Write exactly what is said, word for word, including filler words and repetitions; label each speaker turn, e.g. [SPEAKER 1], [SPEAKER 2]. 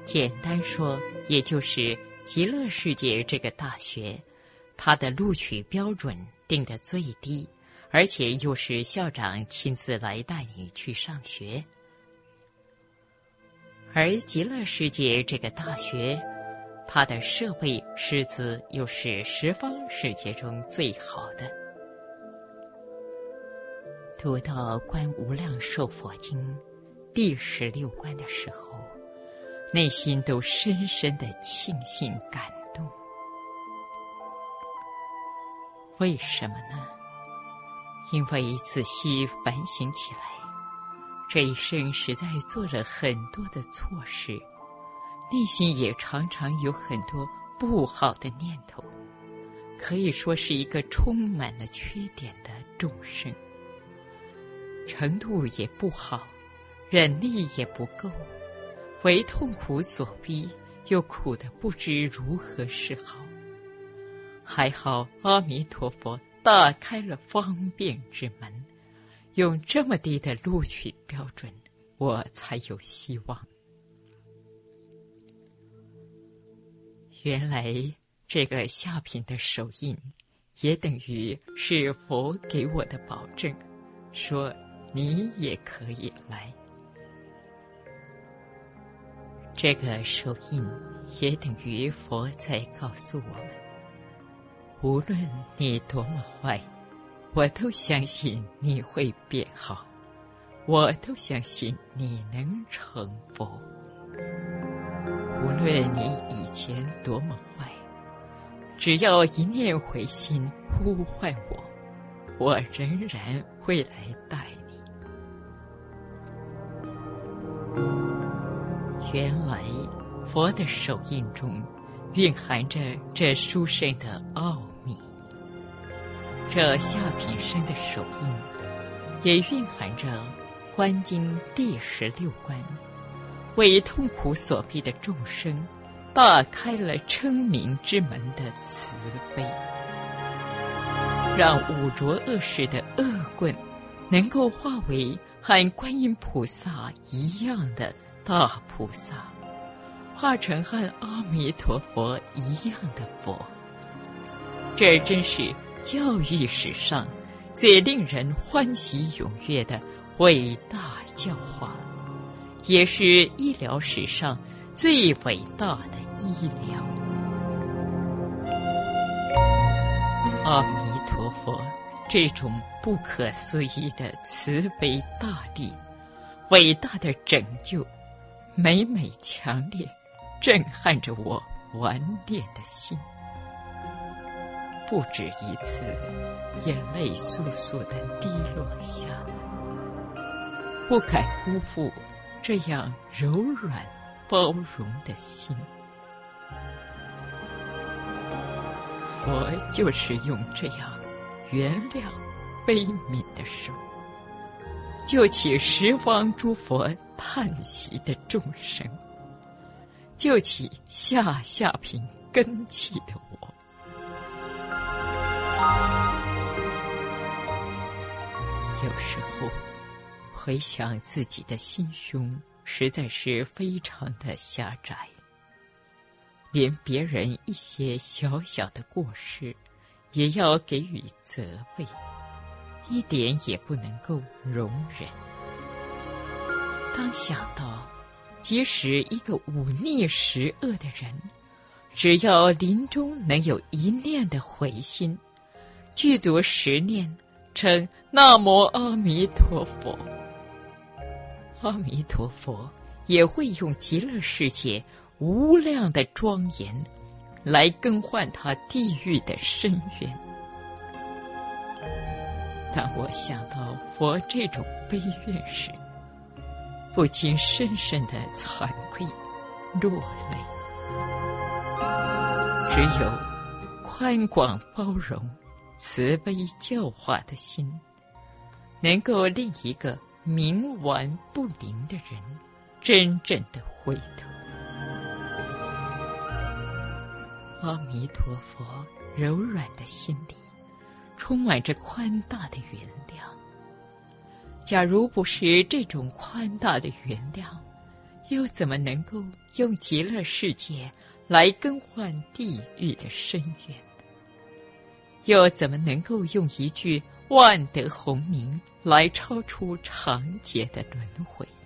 [SPEAKER 1] 简单说，也就是极乐世界这个大学，它的录取标准定得最低，而且又是校长亲自来带你去上学。而极乐世界这个大学，它的设备师资又是十方世界中最好的。读到《观无量寿佛经》第十六关的时候，内心都深深的庆幸感动。为什么呢？因为仔细反省起来，这一生实在做了很多的错事，内心也常常有很多不好的念头，可以说是一个充满了缺点的众生，程度也不好，忍力也不够，为痛苦所逼，又苦得不知如何是好。还好阿弥陀佛打开了方便之门，用这么低的录取标准，我才有希望。原来这个下品的手印，也等于是佛给我的保证，说你也可以来。这个手印也等于佛在告诉我们，无论你多么坏，我都相信你会变好，我都相信你能成佛。无论你以前多么坏，只要一念回心呼唤我，我仍然会来带你。原来佛的手印中蕴含着这殊胜的奥秘，这下品生的手印也蕴含着观经第十六关，为痛苦所逼的众生打开了称名之门的慈悲，让五浊恶世的恶棍能够化为和观音菩萨一样的大菩萨，化成和阿弥陀佛一样的佛。这真是教育史上最令人欢喜踊跃的伟大教化，也是医疗史上最伟大的医疗。阿弥陀佛这种不可思议的慈悲大力，伟大的拯救，每每强烈震撼着我顽劣的心，不止一次，眼泪簌簌地滴落下来，不敢辜负这样柔软包容的心。佛就是用这样原谅悲悯的手，救起十方诸佛叹息的众生，救起下下品根器的我。有时候回想自己的心胸，实在是非常的狭窄，连别人一些小小的过失也要给予责备，一点也不能够容忍。当想到即使一个忤逆十恶的人，只要临终能有一念的回心，具足十念，称南无阿弥陀佛，阿弥陀佛也会用极乐世界无量的庄严来更换他地狱的深渊。当我想到佛这种悲愿时，不禁深深的惭愧落泪。只有宽广包容、慈悲教化的心，能够令一个冥顽不灵的人真正的回头。阿弥陀佛柔软的心里充满着宽大的原谅。假如不是这种宽大的原谅， 又怎么能够用极乐世界来更换地狱的深渊？又怎么能够用一句万德洪名来超出长劫的轮回？